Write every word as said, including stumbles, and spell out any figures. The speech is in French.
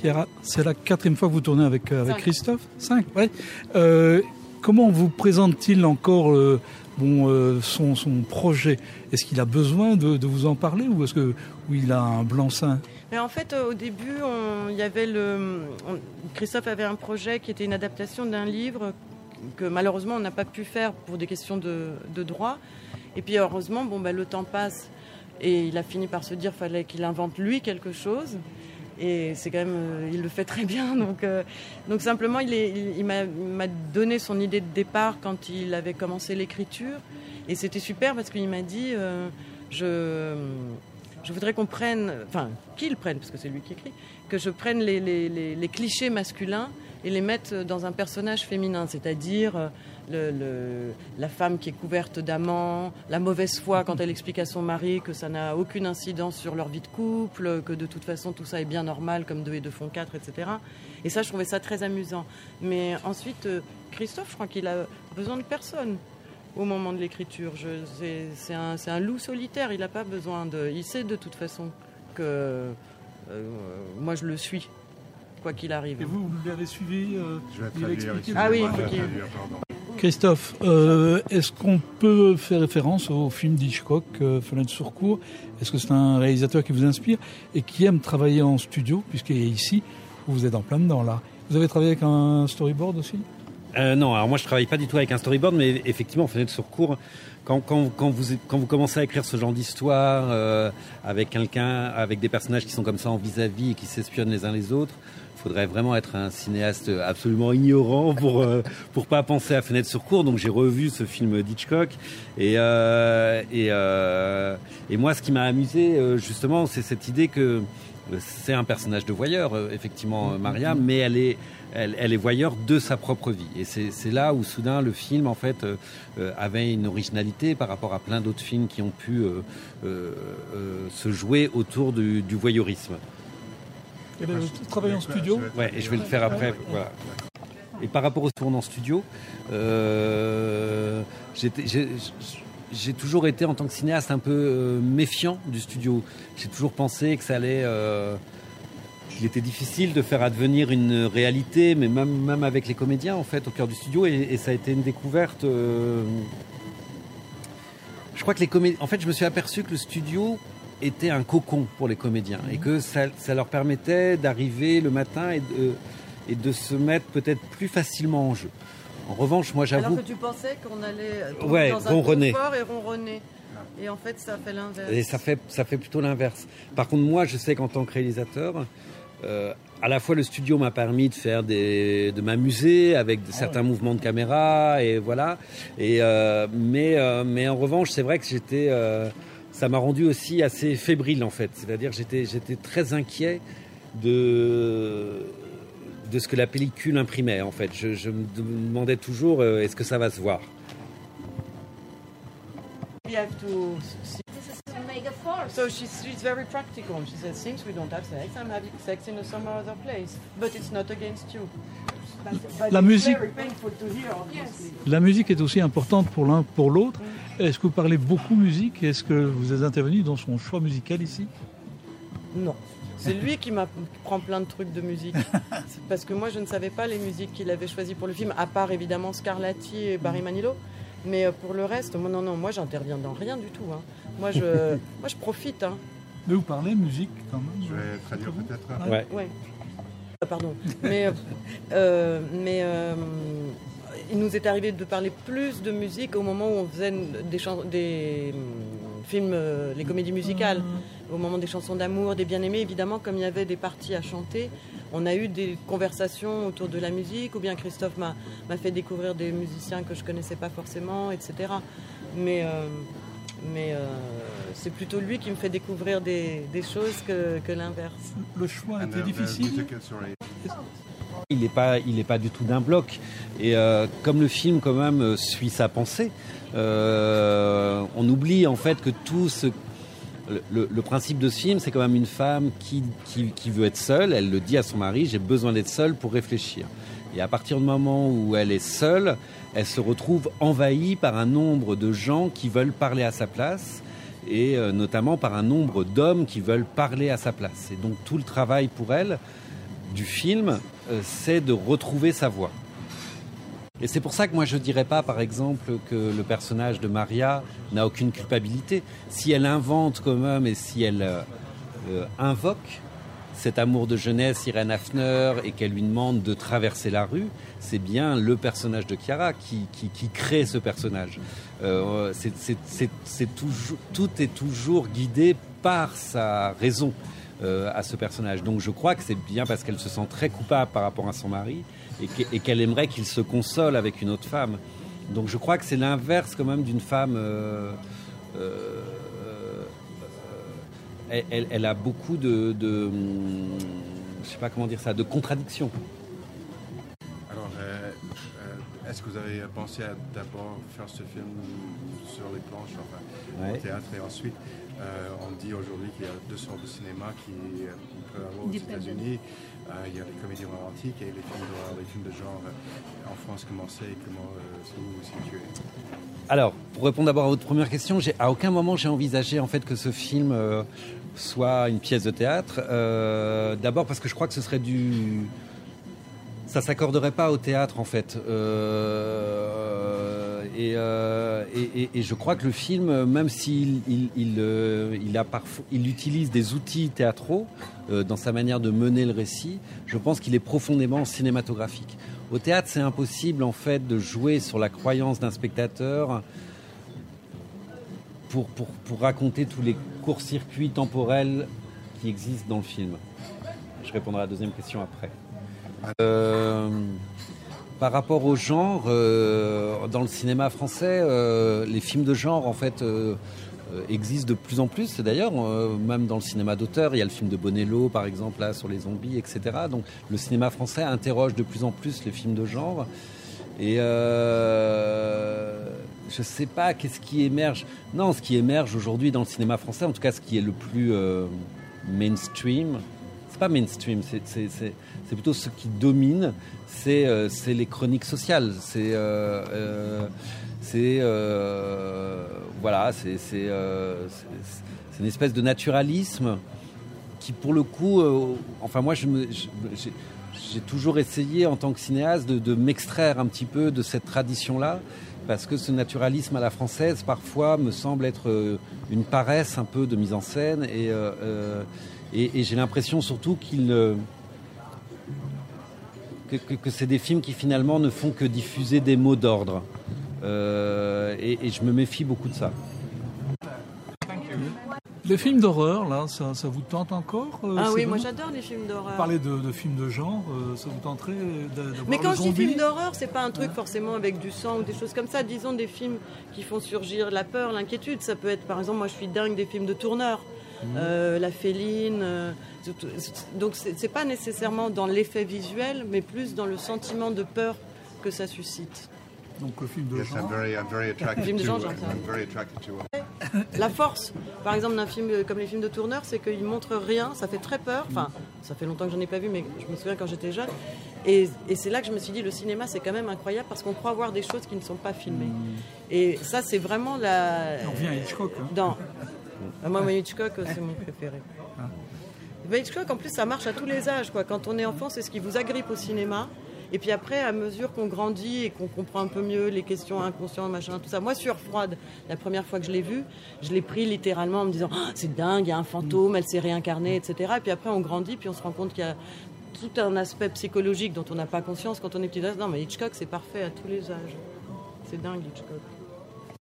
Chiara, c'est la quatrième fois que vous tournez avec, avec Cinq. Christophe. Cinq, oui. Euh, comment vous présente-t-il encore euh, bon, euh, son, son projet? Est-ce qu'il a besoin de, de vous en parler ou est-ce que ou il a un blanc-seing? Mais en fait, euh, au début, on, il y avait le, on, Christophe avait un projet qui était une adaptation d'un livre que malheureusement on n'a pas pu faire pour des questions de, de droit. Et puis heureusement, bon, bah, le temps passe et il a fini par se dire qu'il fallait qu'il invente lui quelque chose. Et c'est quand même, euh, il le fait très bien. Donc, euh, donc simplement, il, est, il, il, m'a, il m'a donné son idée de départ quand il avait commencé l'écriture. Et c'était super parce qu'il m'a dit, euh, je, je voudrais qu'on prenne, enfin qu'il prenne, parce que c'est lui qui écrit, que je prenne les, les, les, les clichés masculins et les mette dans un personnage féminin, c'est-à-dire le, le, la femme qui est couverte d'amants, la mauvaise foi quand elle explique à son mari que ça n'a aucune incidence sur leur vie de couple, que de toute façon tout ça est bien normal comme deux et deux font quatre, et cetera. Et ça, je trouvais ça très amusant. Mais ensuite, Christophe, je crois qu'il a besoin de personne au moment de l'écriture. Je, c'est, c'est, un, c'est un loup solitaire, il n'a pas besoin de... Il sait de toute façon que euh, moi je le suis, quoi qu'il arrive. Et vous, vous l'avez suivi euh, Je vais traduire ici. Ah oui, il Je faut vais qu'il... traduire, pardon. Christophe, euh, est-ce qu'on peut faire référence au film d'Hitchcock, euh, Fenêtre sur cour? Est-ce que c'est un réalisateur qui vous inspire et qui aime travailler en studio, puisqu'ici, vous êtes en plein dedans là? Vous avez travaillé avec un storyboard aussi? Euh, non, alors moi je travaille pas du tout avec un storyboard, mais effectivement, Fenêtre sur cour, quand, quand, quand, vous, quand vous commencez à écrire ce genre d'histoire euh, avec quelqu'un, avec des personnages qui sont comme ça en vis-à-vis et qui s'espionnent les uns les autres, il faudrait vraiment être un cinéaste absolument ignorant pour euh, pour pas penser à Fenêtre sur cour. Donc j'ai revu ce film d'Hitchcock et euh, et euh, et moi ce qui m'a amusé euh, justement, c'est cette idée que c'est un personnage de voyeur, euh, effectivement, Maria, mais elle est Elle, elle est voyeur de sa propre vie. Et c'est, c'est là où, soudain, le film, en fait, euh, euh, avait une originalité par rapport à plein d'autres films qui ont pu euh, euh, euh, se jouer autour du, du voyeurisme. Et bien, vous travaillez en studio? Ouais, et je vais le faire après. Voilà. Et par rapport au tourne en studio, euh, j'étais, j'ai, j'ai toujours été, en tant que cinéaste, un peu euh, méfiant du studio. J'ai toujours pensé que ça allait... Euh, Il était difficile de faire advenir une réalité, mais même, même avec les comédiens, en fait, au cœur du studio. Et, et ça a été une découverte. Euh... Je crois que les comédiens... En fait, je me suis aperçu que le studio était un cocon pour les comédiens. Et que ça, ça leur permettait d'arriver le matin et de, et de se mettre peut-être plus facilement en jeu. En revanche, moi, j'avoue... Alors que tu pensais qu'on allait ouais, dans un ronronner. confort et ronronner. Et en fait, ça fait l'inverse. Et ça fait, ça fait plutôt l'inverse. Par contre, moi, je sais qu'en tant que réalisateur... Euh, à la fois le studio m'a permis de faire des, de m'amuser avec de, certains mouvements de caméra et voilà. Et euh, mais euh, mais en revanche, c'est vrai que j'étais, euh, ça m'a rendu aussi assez fébrile en fait. C'est-à-dire j'étais j'étais très inquiet de de ce que la pellicule imprimait en fait. Je, je me demandais toujours euh, est-ce que ça va se voir. We have to see. So she's, she's very practical. She says, since we don't have sex, I'm having sex in some other place. But it's not against you. But, but La it's musique. very painful to hear, obviously. La musique est aussi importante pour l'un pour l'autre. Est-ce que vous parlez beaucoup musique? Est-ce que vous êtes intervenu dans son choix musical ici? Non. C'est lui qui m'apprend plein de trucs de musique. C'est parce que moi, je ne savais pas les musiques qu'il avait choisies pour le film, à part évidemment Scarlatti et Barry Manilow. Mais pour le reste, moi, non, non, moi, j'interviens dans rien du tout. Hein. Moi, je, moi, je profite. Hein. Mais vous parlez musique quand même? Je vais traduire peut-être. Ah, Ouais. Ouais. Ah, pardon. Mais, euh, mais euh, il nous est arrivé de parler plus de musique au moment où on faisait des, chans- des euh, films, euh, les comédies musicales. Mmh. Au moment des chansons d'amour, des bien-aimés, évidemment, comme il y avait des parties à chanter, on a eu des conversations autour de la musique, ou bien Christophe m'a, m'a fait découvrir des musiciens que je ne connaissais pas forcément, et cetera. Mais, euh, mais euh, c'est plutôt lui qui me fait découvrir des, des choses que, que l'inverse. Le choix And était the- the difficile. musical, sorry. Il n'est pas, il est pas du tout d'un bloc. Et euh, comme le film quand même euh, suit sa pensée, euh, on oublie en fait que tout ce Le, le, le principe de ce film, c'est quand même une femme qui, qui, qui veut être seule. Elle le dit à son mari, j'ai besoin d'être seule pour réfléchir. Et à partir du moment où elle est seule, elle se retrouve envahie par un nombre de gens qui veulent parler à sa place, et euh, notamment par un nombre d'hommes qui veulent parler à sa place. Et donc tout le travail pour elle du film, euh, c'est de retrouver sa voix. Et c'est pour ça que moi je dirais pas, par exemple, que le personnage de Maria n'a aucune culpabilité. Si elle invente comme homme et si elle euh, euh, invoque cet amour de jeunesse, Irène Hafner, et qu'elle lui demande de traverser la rue, c'est bien le personnage de Chiara qui, qui, qui crée ce personnage. Euh, c'est, c'est, c'est, c'est toujours, tout est toujours guidé par sa raison euh, à ce personnage. Donc je crois que c'est bien parce qu'elle se sent très coupable par rapport à son mari et qu'elle aimerait qu'il se console avec une autre femme. Donc je crois que c'est l'inverse quand même d'une femme... Euh, euh, elle, elle, elle a beaucoup de, de... Je sais pas comment dire ça, de contradictions. Alors, euh, euh, est-ce que vous avez pensé à d'abord faire ce film sur les planches, enfin, ouais. au théâtre, et ensuite, euh, on dit aujourd'hui qu'il y a deux sortes de cinéma qui euh, on peut avoir aux États-Unis. Euh, il y a les comédies romantiques et les films d'horreur, les films de genre. Euh, en France, comment c'est et comment euh, c'est vous vous situez? Alors, pour répondre d'abord à votre première question, j'ai, à aucun moment j'ai envisagé en fait que ce film euh, soit une pièce de théâtre. Euh, d'abord parce que je crois que ce serait du... Ça s'accorderait pas au théâtre en fait. Euh, et, euh, et, et, et je crois que le film, même s'il il, il, euh, il, a parfois, il utilise des outils théâtraux euh, dans sa manière de mener le récit, je pense qu'il est profondément cinématographique. Au théâtre, c'est impossible en fait de jouer sur la croyance d'un spectateur pour, pour, pour raconter tous les courts-circuits temporels qui existent dans le film. Je répondrai à la deuxième question après. Euh, par rapport au genre, euh, dans le cinéma français, euh, les films de genre en fait euh, existent de plus en plus. D'ailleurs, euh, même dans le cinéma d'auteur, il y a le film de Bonello, par exemple, là, sur les zombies, et cetera. Donc, le cinéma français interroge de plus en plus les films de genre. Et euh, je ne sais pas qu'est-ce qui émerge. Non, ce qui émerge aujourd'hui dans le cinéma français, en tout cas, ce qui est le plus euh, mainstream. C'est pas mainstream, c'est, c'est, c'est, c'est plutôt ce qui domine, c'est, euh, c'est les chroniques sociales. C'est, euh, euh, c'est euh, voilà, c'est, c'est, euh, c'est, c'est une espèce de naturalisme qui, pour le coup, euh, enfin moi, je me, je, j'ai, j'ai toujours essayé en tant que cinéaste de, de m'extraire un petit peu de cette tradition-là, parce que ce naturalisme à la française, parfois, me semble être euh, une paresse un peu de mise en scène et euh, euh, Et, et j'ai l'impression surtout qu'il, euh, que, que, que c'est des films qui finalement ne font que diffuser des mots d'ordre. Euh, et, et je me méfie beaucoup de ça. Les films d'horreur, là, ça, ça vous tente encore euh, Ah oui, bon moi j'adore les films d'horreur. Parler de, de films de genre, euh, ça vous tenterait d'avoir Mais quand le je dis zombie film d'horreur, c'est pas un truc forcément avec du sang ou des choses comme ça. Disons des films qui font surgir la peur, l'inquiétude. Ça peut être, par exemple, moi je suis dingue des films de tourneurs. Euh, la féline, euh, donc c'est, c'est pas nécessairement dans l'effet visuel, mais plus dans le sentiment de peur que ça suscite. Donc le film de Yes, genre. I'm very, I'm very attracted Film de genre, to, j'entends. I'm very attracted to. La force, par exemple, d'un film comme les films de tourneurs, c'est qu'ils montrent rien, ça fait très peur. Enfin, ça fait longtemps que j'en ai pas vu, mais je me souviens quand j'étais jeune. Et, et c'est là que je me suis dit, le cinéma, c'est quand même incroyable parce qu'on croit voir des choses qui ne sont pas filmées. Et ça, c'est vraiment la. On revient à Hitchcock. Hein. Dans... Moi, moi, Hitchcock, c'est mon préféré. Mais Hitchcock, en plus, ça marche à tous les âges, quoi. Quand on est enfant, c'est ce qui vous agrippe au cinéma. Et puis après, à mesure qu'on grandit et qu'on comprend un peu mieux les questions inconscientes, machin, tout ça. Moi, Sueur froide, la première fois que je l'ai vu, je l'ai pris littéralement en me disant oh, « c'est dingue, il y a un fantôme, elle s'est réincarnée, et cetera » Et puis après, on grandit, puis on se rend compte qu'il y a tout un aspect psychologique dont on n'a pas conscience quand on est petit. Non, mais Hitchcock, c'est parfait à tous les âges. C'est dingue, Hitchcock.